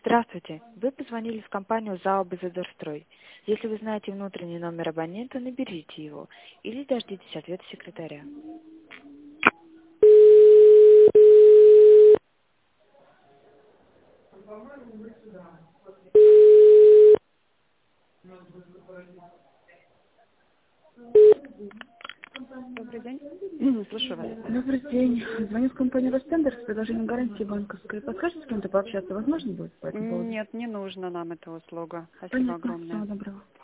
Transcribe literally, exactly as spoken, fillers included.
Здравствуйте. Вы позвонили в компанию ЗАО «Базадорстрой». Если вы знаете внутренний номер абонента, наберите его или дождитесь ответа секретаря. Добрый день. Слышу вас. Добрый день. Звоню в компанию «Ростендер» с предложением гарантии банковской. Подскажете с кем-то пообщаться? Возможно будет по этому поводу? Нет, не нужно нам эта услуга. Спасибо Понятно. огромное. Всего доброго.